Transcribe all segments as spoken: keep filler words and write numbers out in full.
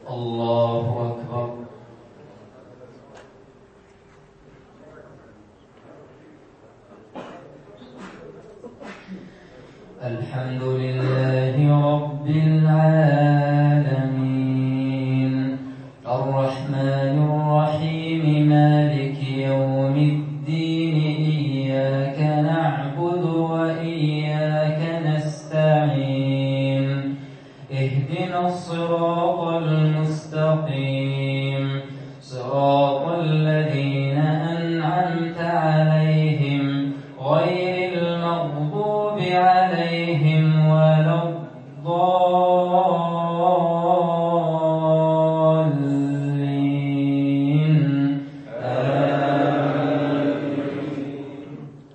الله أكبر. الحمد لله رب العالمين الرحمن الرحيم مالك يوم الدين إياك نعبد وإياك نستعين اهدنا الصراط المستقيم صراط الذين أنعمت عليهم غير المغضوب عليهم ولا الضالين آمين.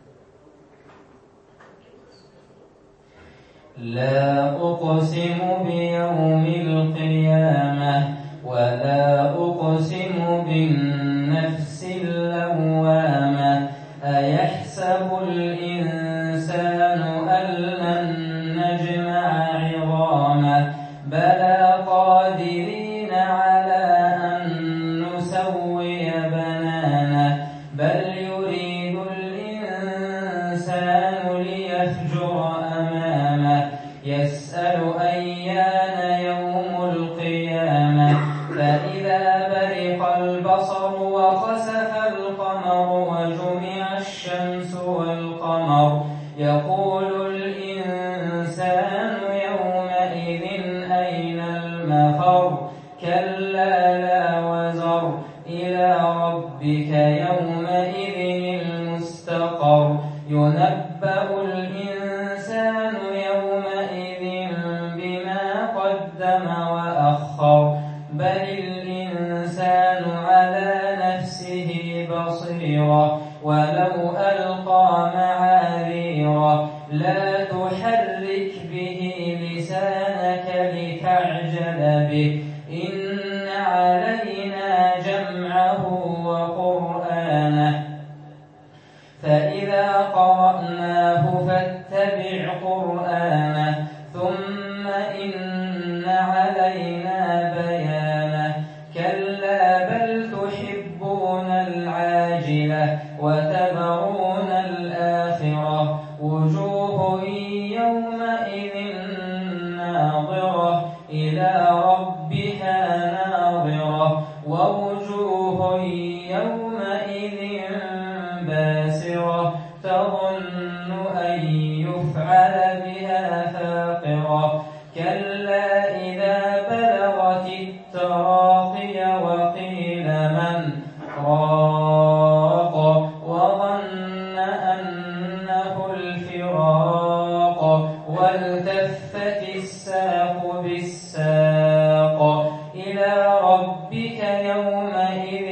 لا أقسم بيوم القيامة ولا أقسم بالنفس اللوامة أيحسب الإنسان أن لن نجمع عظامه بلى قادرين على أن نسوي بنانه بل يريد الإنسان ليفجر أمامه يسأل أيان يوم القيامة فإذا برق البصر وخسف القمر وجمع الشمس والقمر يقول الإنسان يومئذ أين المفر كلا لا وزر إلى ربك يومئذ المستقر ينبأ الإنسان يومئذ بما قدم وأخر بل الإنسان على نفسه بصيرة ولو ألقى معاذيره لا تحرك به لسانك لتعجل به إن علينا جمعه وقرآنه فإذا قرأناه فاتبع قرآنه ثم إن علينا بيانه كلا بل تحبون العاجلة وتذرون الآخرة وجوه يومئذ ناظرة إلى ربها ناظرة ووجوه يومئذ باسرة تظن أن يفعل بها فاقرة كلا إذا بلغت التراقي وقيل من راق وظن أنه الفراق والتفت الساق بالساق إلى ربك يومئذ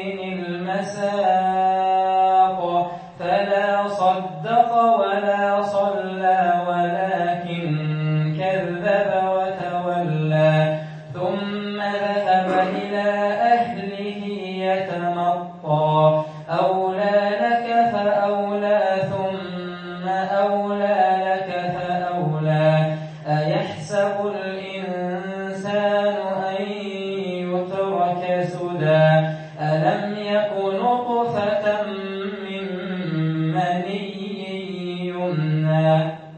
المساق فلا صدق ولا صلى ولكن كذب وتولى ثم ذهب إلى أهله يتمطى أولى لك فأولى ثم أولى لك فأولى أيحسب الإنسان أن يترك سدى ألم يك نطفة من مني يمنى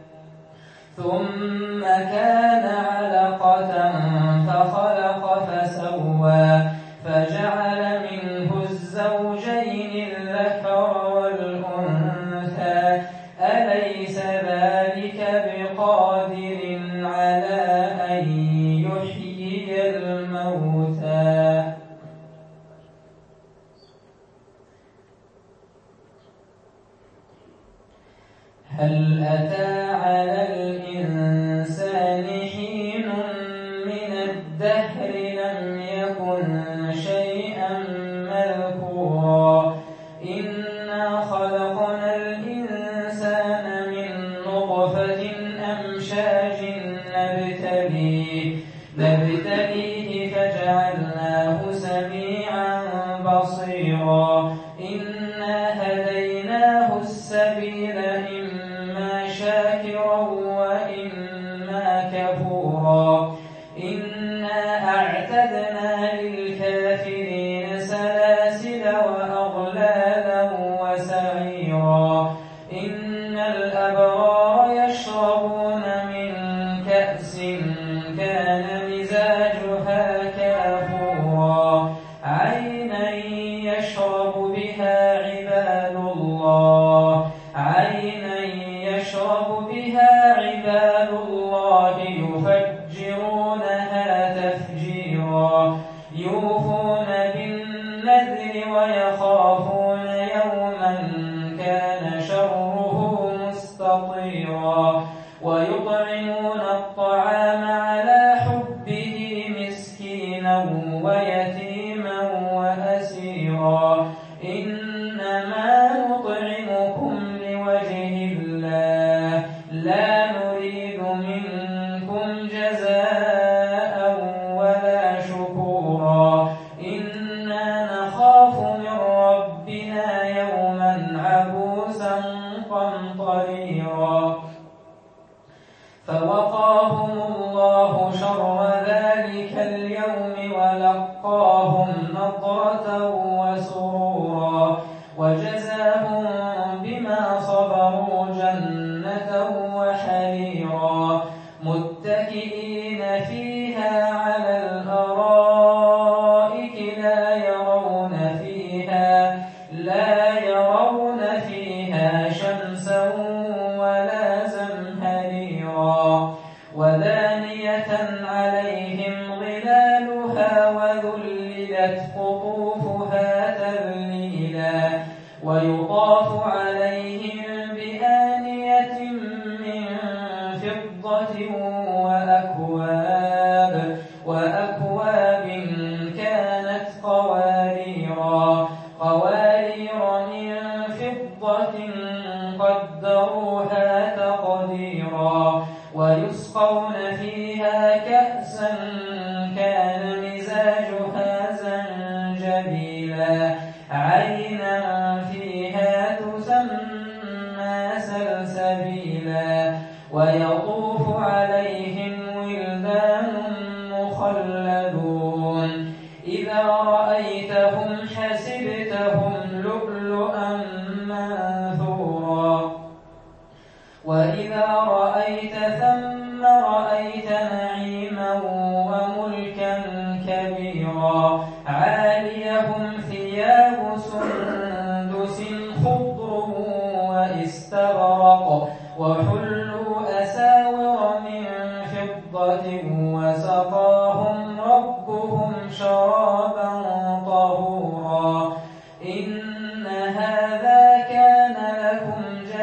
ثم كان علقة فخلق فسوى فجعل منه الزوجين الذكر والأنثى أليس ذلك بقادر على أن يحيي الموتى هل أتى على الإنسان حين من الدهر لم يكن شيئا مذكورا إنا خلقنا الإنسان من نطفة أمشاج نبتليه نبتليه فجعلناه سميعا بصيرا إنا هديناه السبيل إما شاكرا وإما كفورا إنا أعتدنا سعيرا إن الأبرار يشربون من كأس كان مزاجها كافورا عينا يشرب بها عباد الله عينا يشرب بها عباد الله يفجرونها تفجيرا يوفون بالنذر ويخافون يوما كان شره مستطيرا ويطعمون الطعام على حبه مسكينا ويتيما وأسيرا إنما نطعمكم لوجه الله لا نريد منكم جزاء ولا شكورا إنا نخاف من ربنا يوما عبوسا قمطريرا فوقاهم الله شر ذلك اليوم ولقاهم نضرة وسرورا وجزاهم بما صبروا جنة وحريرا متكئين فيها على الأرائك لا يرون فيها لا يرون فيها شمسا ولا زمهريرا ودانية عليهم ظلالها وذللت قطوفها تذليلا ويطاف عليهم بآنية من فضة وأكواب وأكواب كانت قواريرا قوارير من فضة قدروها تقديرا ويسقون فيها كأسا كان مزاجها زنجبيلا عينا فيها تسمى سلسبيلا ويطوف عليهم ولدان مخلدون إذا رأيتهم حسبتهم لؤلؤا منثورا وإذا رأيت ثم رأيت نعيما وملكا كبيرا عاليهم ثياب سندس خضر واستبرق وحلوا أساور من فضة وسقاهم ربهم شرابا طهورا إن هذا كان لكم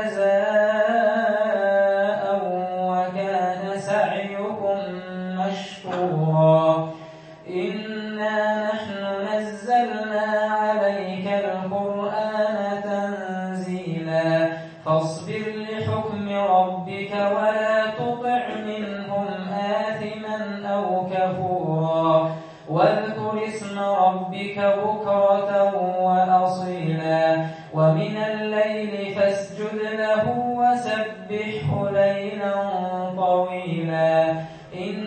جزاء وكان سعيكم مشكورا إنا نحن نزلنا عليك القرآن تنزيلا فاصبر لحكم ربك ولا تطع منهم آثما أو كفورا واذكر اسم ربك بكرة وأصيلا ومن الليل فاسجد له وسبحه ليلا طويلا إن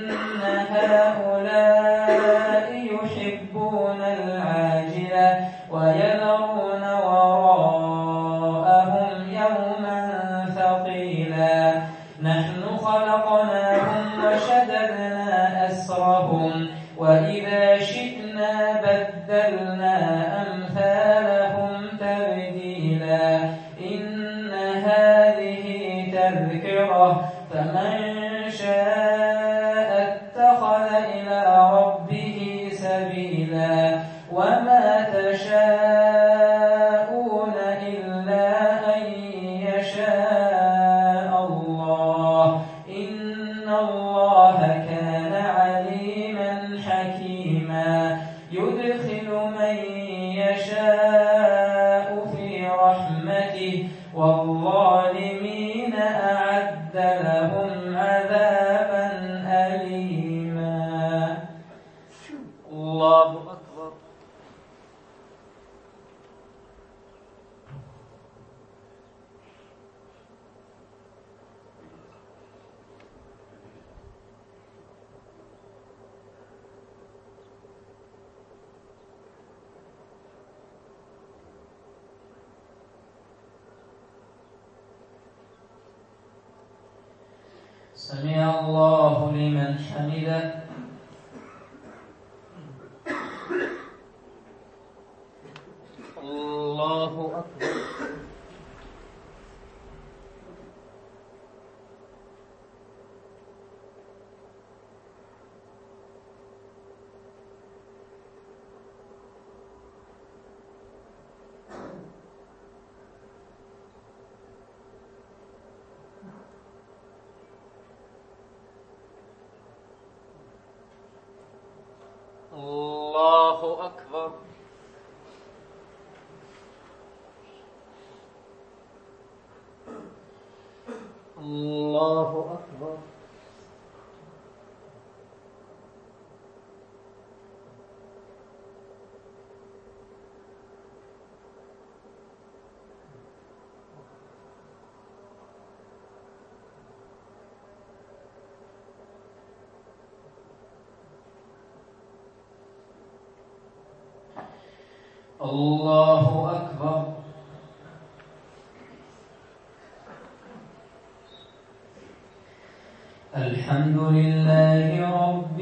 هؤلاء يحبون العاجلة ويذرون وراءهم يوما ثقيلا نحن خلقناهم وشددنا أسرهم وإذا شئنا بدلنا أمثالهم تبديلا إن هذه تذكرة فمن شاء اتخذ إلى ربه سبيلا وما تشاءون إلا أن يشاء الله إن الله كان عليما حكيما يدخل من يشاء في رحمته والظالمين أعد لهم عذابا أليما الله أكبر. سمع الله لمن حمده. الله أكبر. الله أكبر. الله أكبر. الله أكبر. الحمد لله رب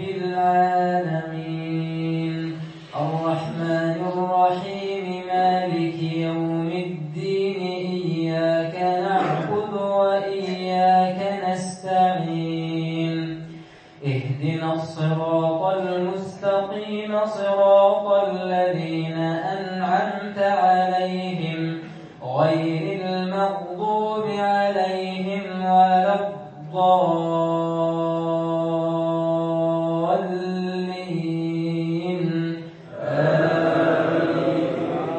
العالمين الرحمن الرحيم مالك يوم الدين إياك نعبد وإياك نستعين اهدنا الصراط المستقيم صراط الذين أنعمت عليهم غير المغضوب عليهم ولا الضالين آمين.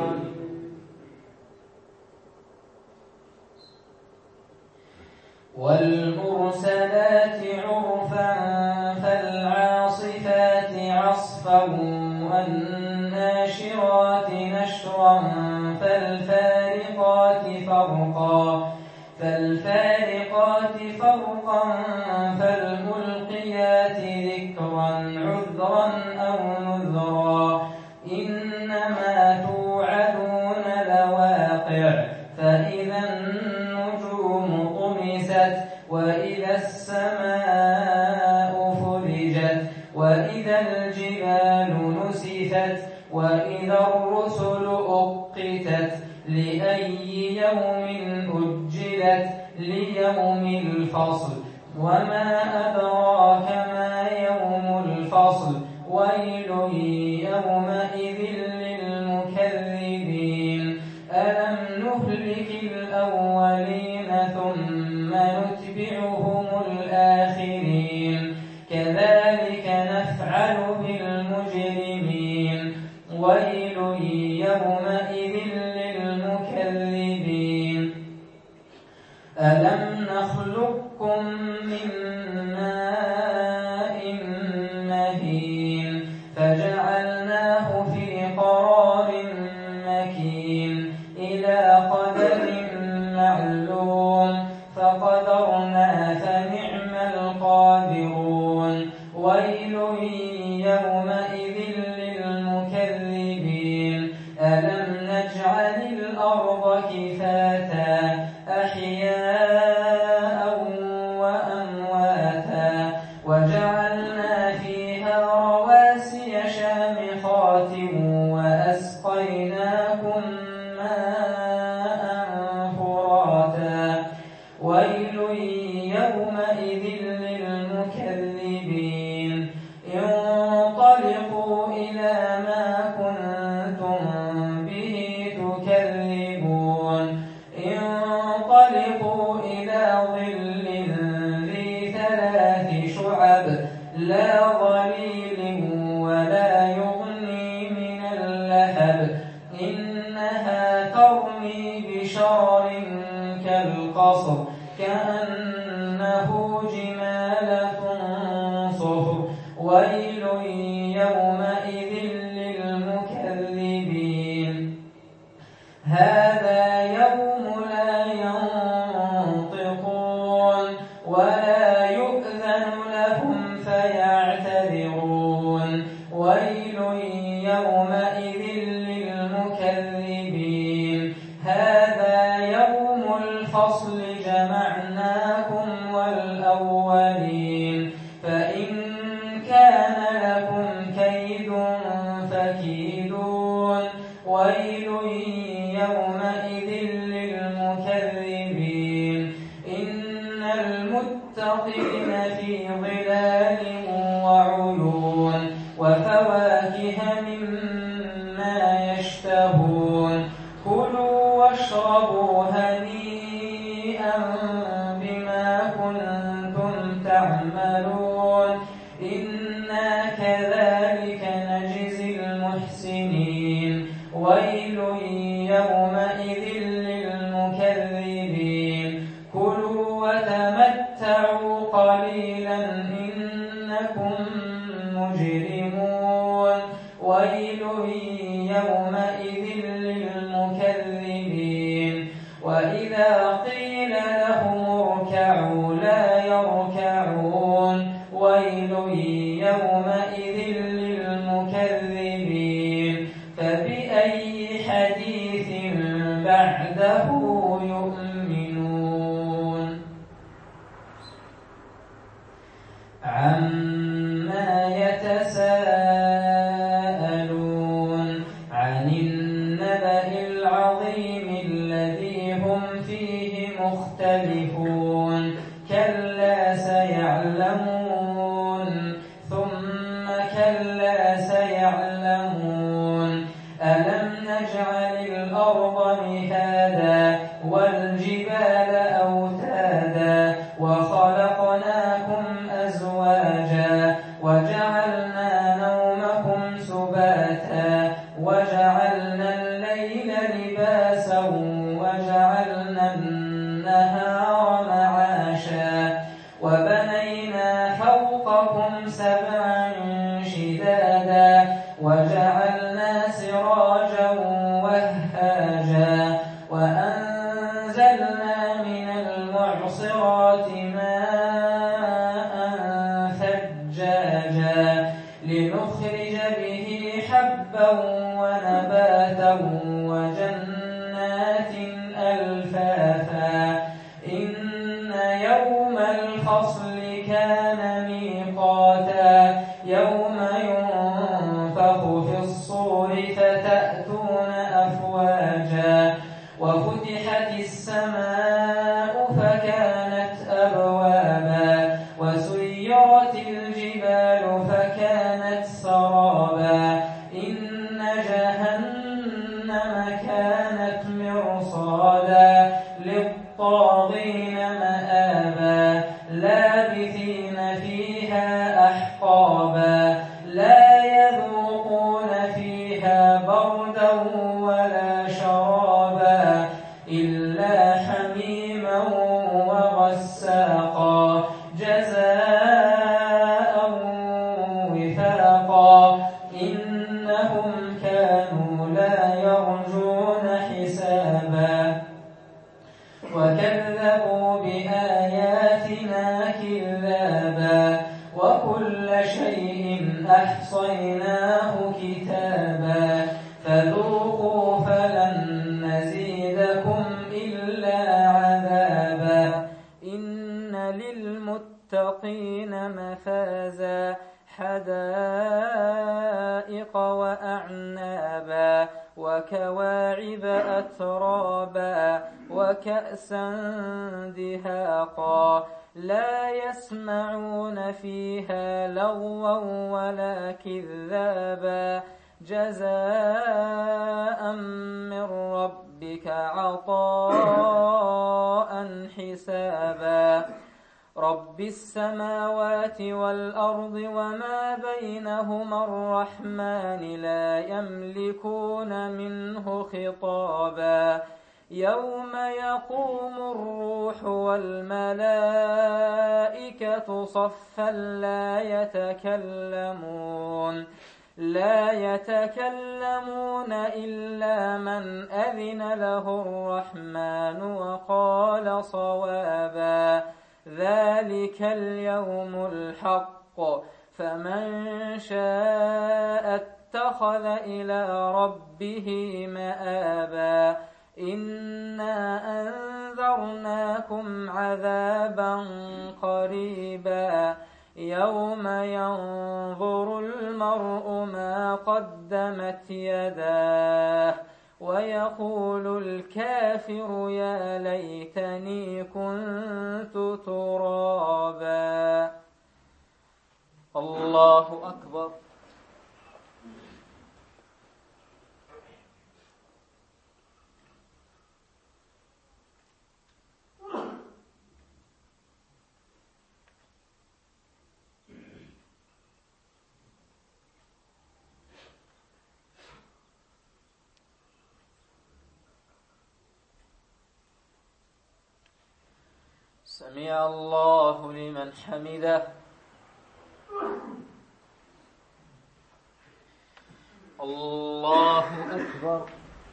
والمرسلات عرفا فالعاصفات عصفا والناشرات نشرا فالفارقات فرقا فالفارقات فرقا فالملقيات ذكرا عذرا أو نذرا إنما توعدون لواقع فإذا النجوم طمست وإذا السماء فرجت وإذا الجبال نسفت وإذا الرسل أقتت لأي يوم أجلت ليوم الفصل وما أدراك ما يوم الفصل ويل يومئذ للمكذبين ألم نهلك الأولين ثم نتبعهم الآخرين كذلك نفعل بالمجرمين ويل يومئذ للمكذبين ألم نخلقكم من ماء مهين فجعلناه في قرار مكين إلى قدر معلوم فقدرنا فنعم القادرون ويل يومئذ للمكذبين ألم نجعل الأرض كفاتا أحياء وأمواتا وجعلنا فيها رواسي شامخات وأسقيناكم ماء فراتا ويل يومئذ للمكذبين انطلقوا إلى ما كنتم به تكذبون انطلقوا إلى ظل ذي ثلاث شعب لا ظليل ولا يغني من اللهب إنها ترمي بشرر كالقصر كأنه جمالة صفر ويل يومئذ للمكذبين هذا يوم لا ينطقون ولا يؤذن لهم فيعتذرون ويل يومئذ للمكذبين هذا يوم الفصل جمعناكم والأولين المكذبين إن المتقين في ظلال وعيون وفواكه مما يشتهون كلوا واشربوا هنيئا بما كنتم تعملون إنا كذلك نجزي المحسنين ويل يومئذ للمكذبين كلوا وتمتعوا قليلا إنكم مجرمون ويل يومئذ للمكذبين وإذا قيل لهم اركعوا لا يركعون ويل يومئذ للمكذبين فبأي حديث بعده يؤمنون عما يتساءلون عن النبأ العظيم الذي هم فيه مختلفون كلا سيعلمون ثم كلا سيعلمون ألم نجعل الأرض مهادا والجبال أوتادا وخلقناكم أزواجا وجعلنا نومكم سباتا وجعلنا الليل لباسا وجعلنا النهار معاشا وبنينا فوقكم سبعا شدادا وجعلنا سراجا وهاجا وأنزلنا من المعصرات ماء ثجاجا لنخرج به حبا ونباتا وجنات ألفافا إن يوم الفصل كان ميقاتا يوم ينفخ في الصور فتأتون أفواجا وفتحت السماء فكانت أبوابا وسيرت الجبال فكانت سرابا إن جهنم كانت مرصادا للطاغين مآبا لابثين فيها أحقابا لا يذوقون فيها بردا ولا شرابا إلا حميما وغساقا جزاء وفاقا إنهم كانوا لا يرجون حسابا وكذبوا بآياتنا كذابا وكل شيء أحصيناه كتابا فذوقوا فلن نزيدكم إلا عذابا إن للمتقين مفازا حدائق وأعنابا وكواعب أترابا وكأسا دهاقا لا يسمعون فيها لغوا ولا كذابا جزاء من ربك عطاء حسابا رب السماوات والأرض وما بينهما الرحمن لا يملكون منه خطابا يوم يقوم الروح والملائكة صفا لا يتكلمون لا يتكلمون إلا من أذن له الرحمن وقال صوابا ذلك اليوم الحق فمن شاء اتخذ إلى ربه مآبا إنا أنذرناكم عذابا قريبا يوم ينظر المرء ما قدمت يداه ويقول الكافر يا ليتني كنت ترابا. الله أكبر. سمع الله لمن حمده. الله أكبر.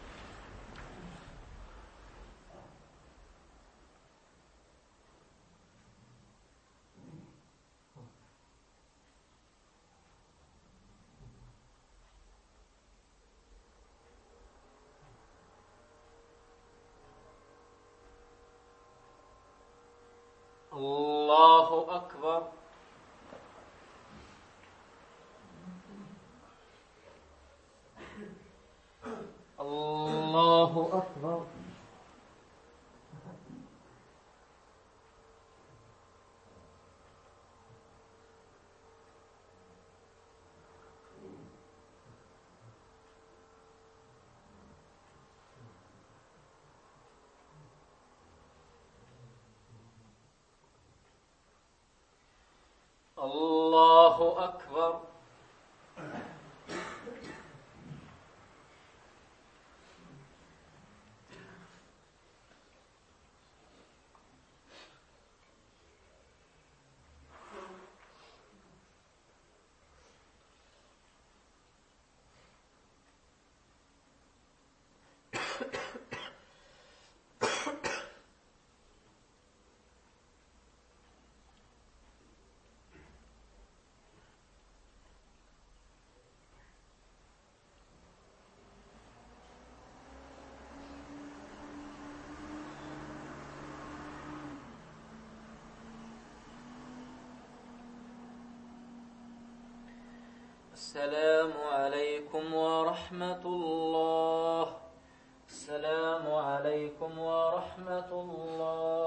الله أكبر. الله أكبر. الله أكبر. السلام عليكم ورحمة الله. السلام عليكم ورحمة الله.